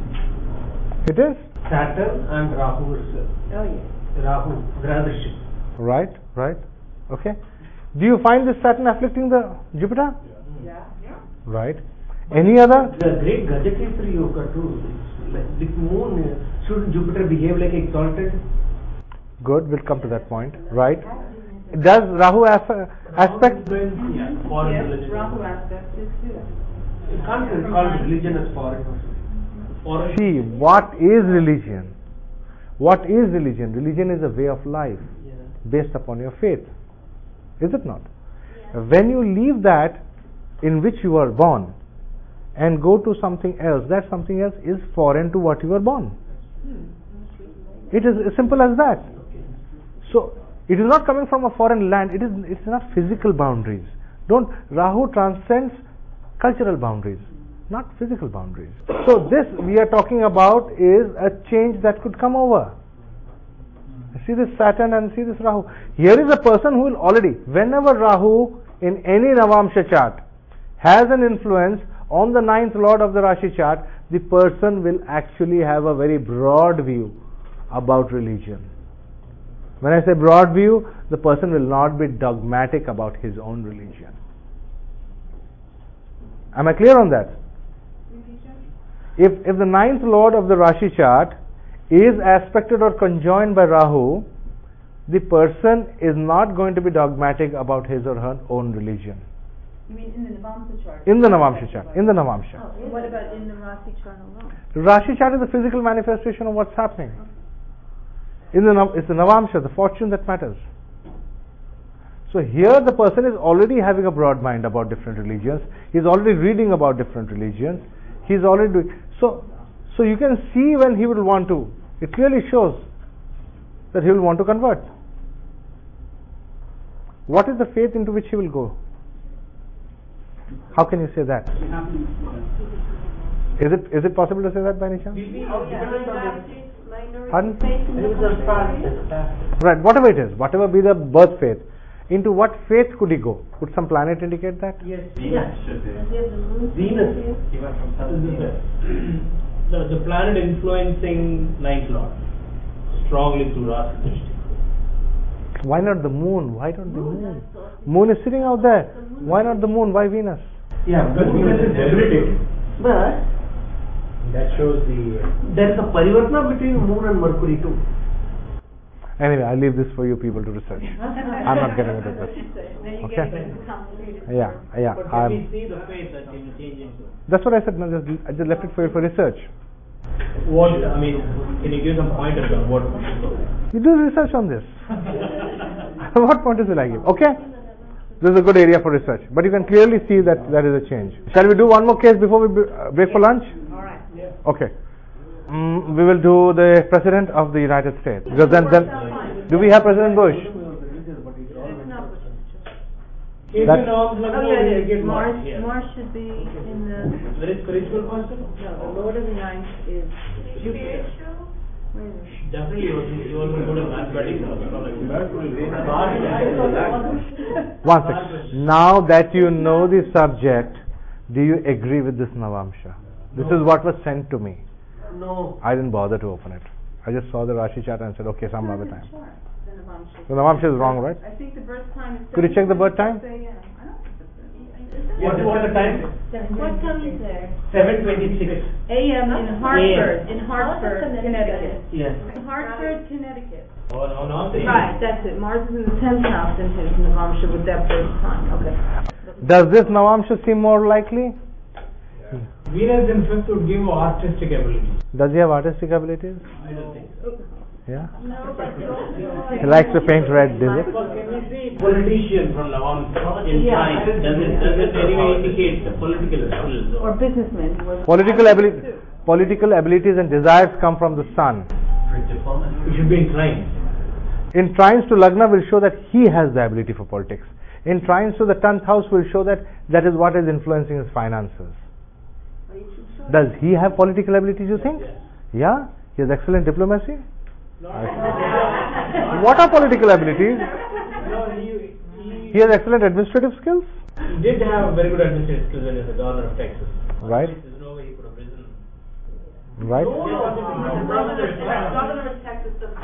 It is? Saturn and Rahu is uh, Oh, yeah. Rahu, Grahadrishi. Right, right. Okay. Do you find this Saturn afflicting the Jupiter? Yeah. Right. Any other? The great Gajaketri Yoga too. It's like the moon, uh, shouldn't Jupiter behave like exalted? Good, we'll come to that point. Right. Does Rahu as- aspect? Yeah, foreign Yes, religion. Rahu aspect is too. You can't call religion as foreign. Foreign. See, what is religion? What is religion? Religion is a way of life Yeah. based upon your faith. Is it not? When you leave that in which you were born and go to something else, that something else is foreign to what you were born. It is as simple as that. So it is not coming from a foreign land. It is it's not physical boundaries. Don't Rahu transcends cultural boundaries, not physical boundaries. So this we are talking about is a change that could come over. See this Saturn and see this Rahu. Here is a person who will already, whenever Rahu in any Navamsha chart has an influence on the ninth lord of the Rashi chart, the person will actually have a very broad view about religion. When I say broad view, the person will not be dogmatic about his own religion. Am I clear on that? If, if the ninth lord of the Rashi chart is aspected or conjoined by Rahu, the person is not going to be dogmatic about his or her own religion. You mean in the Navamsha chart? In the Navamsha chart. In the Navamsha. Oh, and what about in the Rashi chart alone? Rashi chart is the physical manifestation of what's happening. In the it's the Navamsha, the fortune that matters. So here the person is already having a broad mind about different religions. He's already reading about different religions. He's already doing so. So you can see when he will want to. It clearly shows that he will want to convert. What is the faith into which he will go? How can you say that? Is it is it possible to say that by any chance? Pardon? Right, whatever it is, whatever be the birth faith, into what faith could he go? Could some planet indicate that? Yes. Venus. Venus. The, the planet influencing ninth lord strongly through Rashi Drishti. Why not the moon? Why not the moon? Moon is sitting out there. Why not the moon? Why Venus? Yeah, Because Venus is debilitated. But That shows the. there is a parivartana between moon and Mercury too. Anyway, I leave this for you people to research. I'm not getting into this. Okay? Yeah, yeah. But can I'm, we see the faith that can change into? that's what I said. No, just, I just left it for you for research. What, I mean, can you give some pointers on what? You do research on this. What pointers will I give? Okay? This is a good area for research. But you can clearly see that there is a change. Shall we do one more case before we break for lunch? All right. Yeah. Okay. Mm, we will do the President of the United States. Because then, then do we have President Bush? If That's- you know, Oh, yeah, it is. Mars, Mars, Mars should be in the, Very spiritual person? no, the Lord of the Ninth is Jupiter. Where is it? Definitely, you also, you also good at mathematics and astrology. One second. Now that you know the subject, do you agree with this Navamsha? This is what was sent to me. No. I didn't bother to open it. I just saw the Rashi chart and said, okay, some other time. Sure, the Navamsha. The Navamsha is wrong, right? I think the birth time is. Could you check the birth time? seven twenty-six a m. I don't think it's. What is the time? What time is there? seven twenty-six. A M in Hartford, in Hartford, Connecticut. Yes. Hartford, Connecticut. Oh, no, no. see. Right, that's it. Mars is in the tenth house in his Navamsha with that birth time. Okay. Does this Navamsha seem more likely? Venus in fifth would give artistic ability. Does he have artistic abilities? I don't think so. Yeah? No, but you also He likes to paint red, does it? Well, can we see politician from Navamsha in Yeah. time? Does it, does it anyway indicate the political skills? Or businessmen. who are- Political ability, political abilities and desires come from the sun. For diplomacy. You should be inclined. In trines to Lagna will show that he has the ability for politics. In trines to the tenth house will show that that is what is influencing his finances. Does he have political abilities, you think? Yeah? He has excellent diplomacy? What are political abilities? No, he, he, He has excellent administrative skills? he did have very good administrative skills when he was the governor of Texas. Right. There's no way he could have risen. Right? Governor of Texas doesn't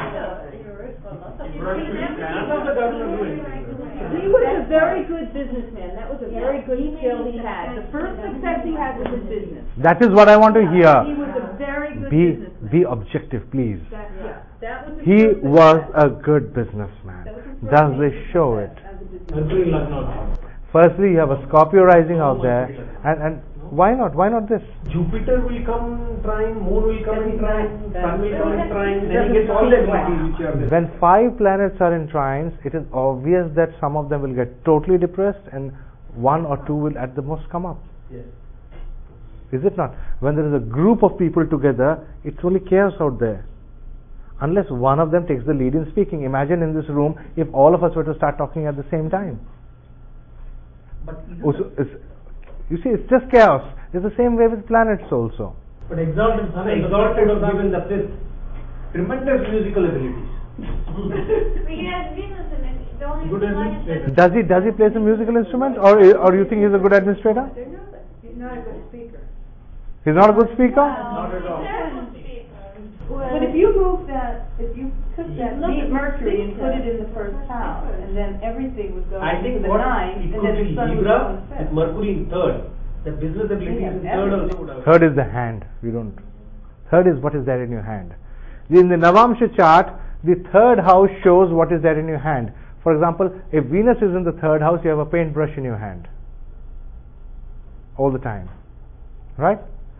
He was a very good businessman. That was a very good skill he had. The first success he had was in business. That is what I want to He hear. was a very good Be, businessman. be objective, please. That, yeah, that was his He first was success. a good businessman. That was his first Does major this show it? success as a businessman. Mercury Lucknow. Firstly, you have a Scorpio rising out there, and, and Why not? Why not this? Jupiter will come trine, Moon will come in trine, Sun will come in trine, then he gets all the abilities which are there. When five planets are in trines, it is obvious that some of them will get totally depressed and one or two will at the most come up. Yes. Is it not? When there is a group of people together, it's only chaos out there. Unless one of them takes the lead in speaking. Imagine in this room if all of us were to start talking at the same time. But Also, it's, you see, it's just chaos. It's the same way with planets also. But Exalted Sun, Exalted have given the fifth tremendous musical abilities. He has Venus in it. The only Good planet that- Does he does he play some musical instrument, or or you think he's a good administrator? He's not a good speaker. He's not a good speaker. Well, Not at all. he's a good speaker. But if you move that, if you took that not beat a Mercury and speaker. put it in the first house, and then everything would go I into think the what ninth, it and could then the be sun would go Libra in the with fifth. Mercury in third. The business abilities have in third everything. also would have. Third is the hand. We don't. Third is what is there in your hand. In the Navamsha chart, the third house shows what is there in your hand. For example, if Venus is in the third house, you have a paintbrush in your hand all the time, right?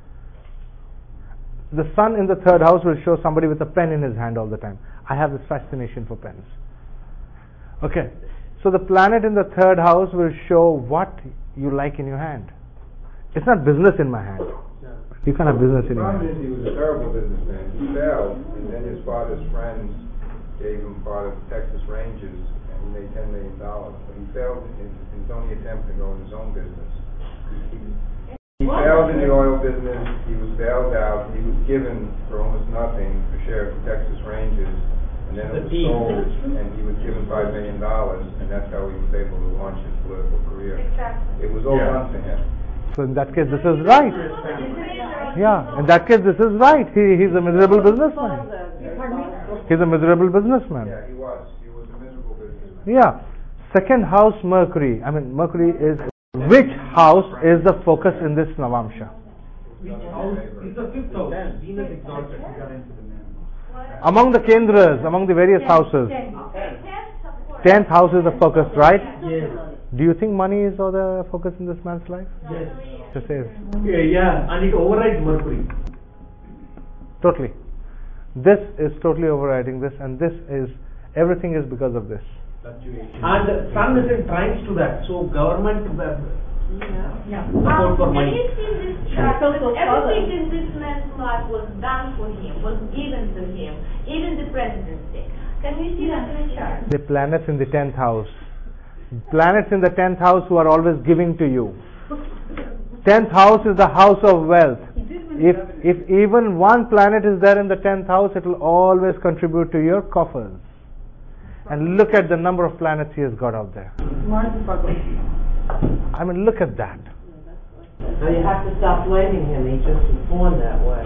The sun in the third house will show somebody with a pen in his hand all the time. I have this fascination for pens. Okay, so the planet in the third house will show what you like in your hand. It's not business in my hand. You can't have business in The your problem hand. is he was a terrible businessman. He failed, and then his father's friends gave him part of the Texas Rangers, and he made ten million dollars. But he failed in, in his only attempt to go in his own business. He, he failed in the oil business. He was bailed out. He was given for almost nothing a share of the Texas Rangers, and then it was sold, and he was given five million dollars, and that's how he was able to launch his political career. Exactly. It was all Yeah. done for him. So in that case, this is right. Yeah, in that case, this is right. He he's a miserable businessman. He's a miserable businessman. Yeah, he was. He was a miserable businessman. Yeah. Second house, Mercury. I mean, Mercury is. Which house is the focus in this Navamsha? Which house is the fifth house? Venus exalted. Among the Kendras, among the various houses, tenth house is the focus, right? Yes. Do you think money is all the focus in this man's life? Yes. Just says. Yeah, yeah, and it overrides Mercury. Totally. This is totally overriding this, and this is, everything is because of this. And the Sun is in trines to that, so government uh, support for Can money. you see this chart? Everything in this man's life was done for him, was given to him, even the presidency. Can you see that in the chart? The planets in the tenth house. Planets in the tenth house who are always giving to you. Tenth house is the house of wealth. If if even one planet is there in the tenth house, it will always contribute to your coffers. And look at the number of planets he has got out there. I mean, look at that. Now you have to stop blaming him, he just was born that way.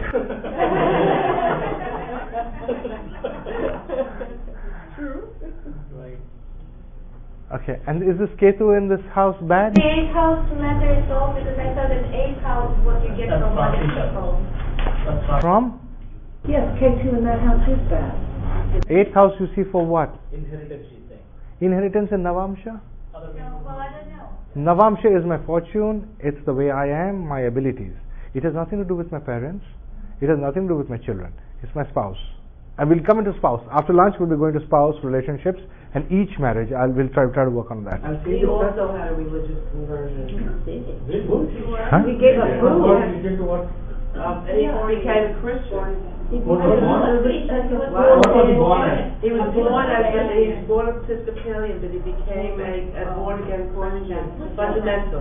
Okay, and is this Ketu in this house bad? The eighth house matters all because I thought that eighth house is what you get That's from other Rashi. people. From? Yes, K two in that house is bad. Eighth house you see for what? Inheritance, she's saying. Inheritance in Navamsha? Other No, well, I don't know. Navamsha is my fortune, it's the way I am, my abilities. It has nothing to do with my parents, it has nothing to do with my children, it's my spouse. I will come into spouse. After lunch we'll be going to spouse, relationships, and each marriage I will try, try to work on that. And he also had a religious conversion. Huh? He gave up food. Um, and he became a Christian. What was born? Wow. What was he born as? He was born as a, he was born Episcopalian, but he became a, a born again Christian, fundamental.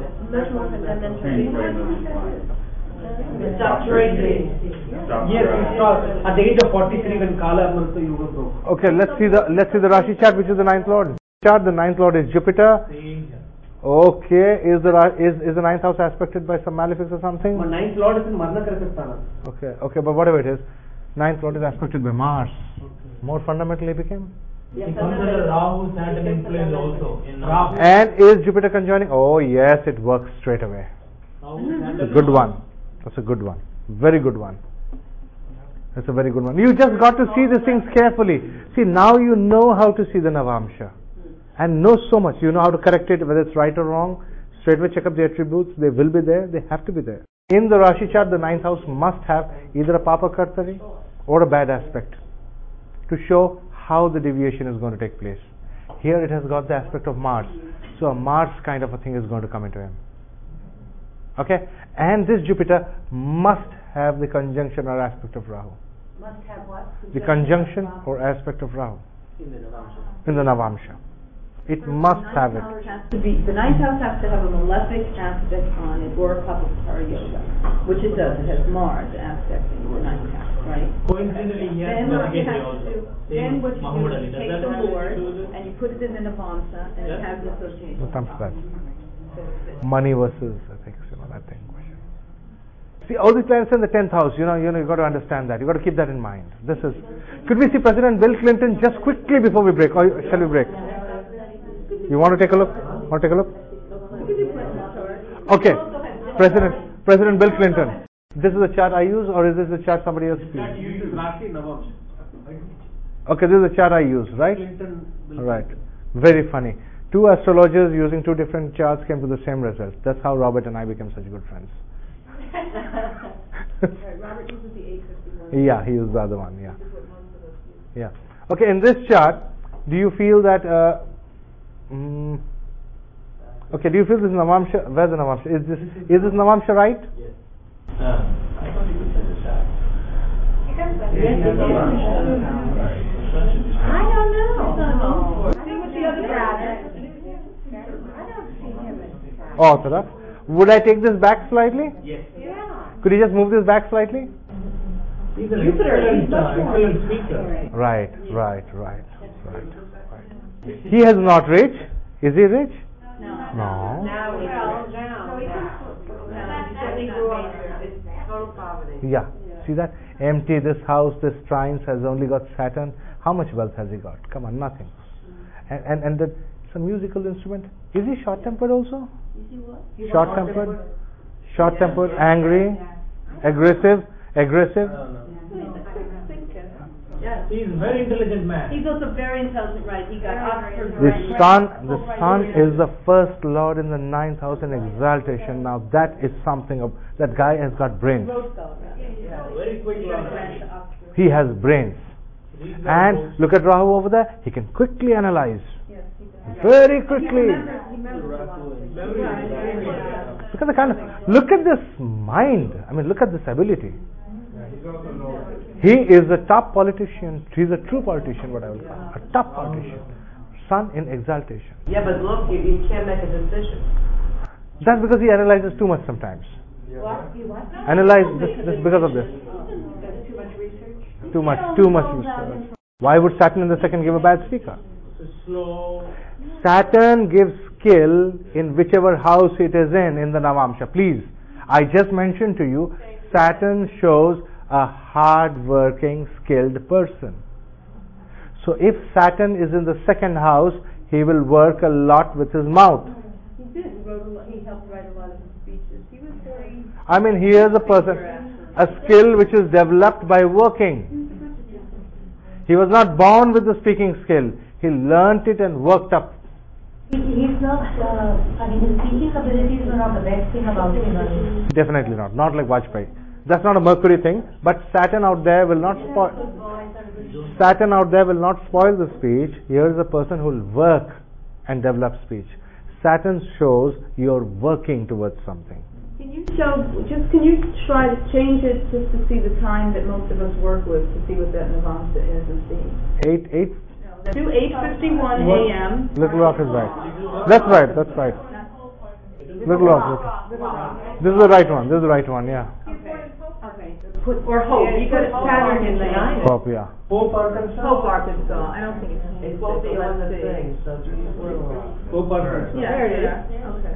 He stopped drinking. Yes, he stopped at the age of forty-three when Kala Amrita Yuga broke. Okay, let's see the let's see the Rashi chart, which is the ninth lord. Chart, the ninth lord is Jupiter. Okay, is the Ra- is is the ninth house aspected by some malefics or something? But ninth lord is in Marna Karakastana. Okay, okay, but whatever it is, ninth lord is aspected by Mars. More fundamentally became. It comes under Rahu's had an influence also in Rahu. And is Jupiter conjoining? Oh yes, it works straight away. It's a good one. That's a good one. Very good one. That's a very good one. You just got to see these things carefully. See, now you know how to see the Navamsha. And know so much. You know how to correct it, whether it's right or wrong. Straight away check up the attributes. They will be there. They have to be there. In the Rashi chart, the ninth house must have either a Papa Kartari or a bad aspect to show how the deviation is going to take place. Here it has got the aspect of Mars. So a Mars kind of a thing is going to come into him. Okay? And this Jupiter must have the conjunction or aspect of Rahu. Must have what? The conjunction or aspect of Rahu In the Navamsha. in the Navamsha. It must have it. Has to be, the ninth house has to have a malefic aspect on it, or a Papakara Yoga, which it does. It has Mars aspecting the ninth house, right? Coincidentally, he has Then what you Navigate have to also. do, Same then what you Muhammad do Ali. is Does take that the have Lord anything to do with it? and you put it in the Navamsa, and it Yeah. has the association. What comes that? So it's- Money versus ethics, you know, that thing. See, all these planets in the tenth house, you know, you know, you got to understand that. You got to keep that in mind. This is. Could we see President Bill Clinton just quickly before we break, or shall we break? You want to take a look? Want to take a look? Okay, President President Bill Clinton. This is the chart I use, or is this the chart somebody else uses? Rashi Navamsha. Okay, this is the chart I use, right? Clinton will Right. Very funny. Two astrologers using two different charts came to the same result. That's how Robert and I became such good friends. Right, Robert uses the eight fifty-one. Yeah, he used the other one. Yeah. Yeah. Okay. In this chart, do you feel that? Uh, mm, okay. Do you feel this Navamsha? Where's the Navamsha? Is this is this Navamsha right? Yes. Uh, I thought you could send this out. Yes, it is. I don't know. See what the other Yeah. brother. I don't see him as Oh, Taraf. Would I take this back slightly? yes. Yeah. Could you just move this back slightly? He's an Jupiter, he's excellent, much uh, more- excellent speaker. Right. Right. Right. Right. Right. He is not rich. Is he rich? No. No. Now we Well, know. now, No, he now. doesn't- He certainly grew up there. It's total poverty. Yeah. See that? Empty. This house, this trines has only got Saturn. How much wealth has he got? Come on, nothing. And and and the, it's a musical instrument. Is he short-tempered also? Short-tempered, short-tempered, angry, aggressive, aggressive. Yes, he's a very intelligent man. He's also very intelligent, right? He got Oxford. The right? sun, the sun is the first lord in the ninth house in exaltation. Now that is something of that guy has got brains. Rose Scholar, right? Very quick learner. Went to Oxford. He has brains. Reads the books. And look at Rahu over there. He can quickly analyze, Yes, he does. very He quickly. remembers, he remembers a lot of things. Memory is very good. Look at the kind of look at this mind. I mean, look at this ability. He's also noble. He is a top politician. He's a true politician, what I will call a top politician. Sun in exaltation. Yeah, but look, you, you can't make a decision. That's because he analyzes too much sometimes. What? You what? Analyze this, this because of this. That's too much research. Too much, too much research. Why would Saturn in the second give a bad speaker? So slow. Saturn gives skill in whichever house it is in, in the Navamsha. Please, I just mentioned to you, Saturn shows a hard-working, skilled person. So if Saturn is in the second house, he will work a lot with his mouth. He did. He wrote a lot. He helped write a lot of his speeches. He was very. I mean, here's a person, a skill which is developed by working. He was not born with the speaking skill. He learnt it and worked up. He, he's not, uh, I mean, his speaking abilities are not the best thing about him. I mean. Definitely not. Not like Vajpayee. That's not a Mercury thing. But Saturn out there will not spoil. Saturn out there will not spoil the speech. Here is a person who will work and develop speech. Saturn shows you're working towards something. Can you show, just can you try to change it just to see the time that most of us work with, to see what that Navamsa is and see? Eight, eight. Do eight fifty-one a m Little Rock is right. That's right. That's right. Little Rock. Little. This is the right one. This is the right one. Yeah. Okay. Put, or Hope. You put Saturn in there. Pope. Yeah. Pope Arkansas. Hope, Arkansas. I don't think it's. It's both the eleven things, so three, four, Pope Arkansas. Yeah, there it is. Okay.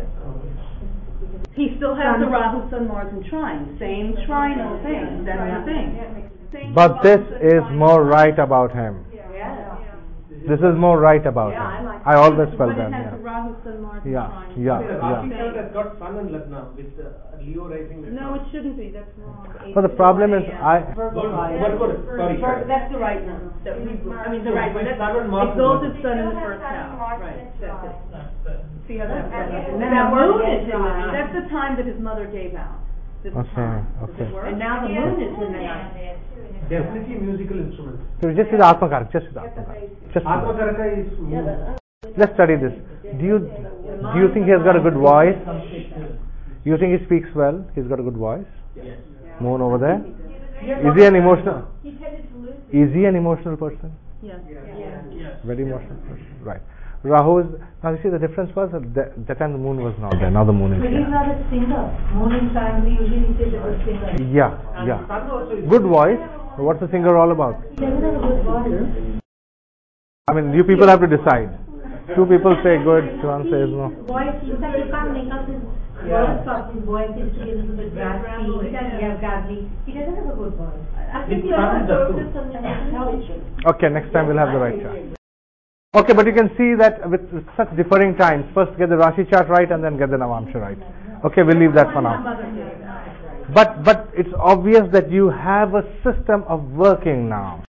He still has the Rahu, Sun, Mars, and trine. Same trinal thing. That's the thing. Same But this Navamsa is trine. more right about him. This is more right about him. I always felt But that. it has Yeah. the Rahu, Sun, Mars, and Yeah. trine. Yeah. The Yeah. Rashi chart has got Sun and Lagna with uh, Leo rising. Lagna. No, it shouldn't be. That's wrong. But the problem is, I. Virgo Mercury, sorry. Vir- That's the right one. That we, I mean, the right one. That's Sun and Mars. exalted sun in the first house. Right. That's it. See how that works? And that moon is in it. That's the time that his mother gave out. this Okay, time. Does okay. it work? And now the moon is in the night. Definitely musical instrument. So just with Atmakarka, just with Atmakarka. Just with that. Atmakarka is moon. Let's study this. Do you do you think he has got a good voice? You think he speaks well? He's got a good voice? Yes. Moon over there. Is he an emotional? Is he an emotional person? Yes. Very emotional person. Right. Rahu is, now you see the difference was that, that time the moon was not there. Now the moon is But he's there. not a singer. Moon in family usually says a good singer. Yeah, yeah. Good voice. What's the singer all about? He doesn't have a good voice. I mean, you people have to decide. Two people say good, one says no. Voice, in fact, you can't make up his words, but his voice is to be a little bit raspy. He doesn't have gravelly. He doesn't have a good voice. I think It's he not also the truth. Okay, next time we'll have the right chart. Okay, but you can see that with such differing times, first get the Rashi chart right and then get the Navamsha right. Okay, we'll leave that for now. But but it's obvious that you have a system of working now.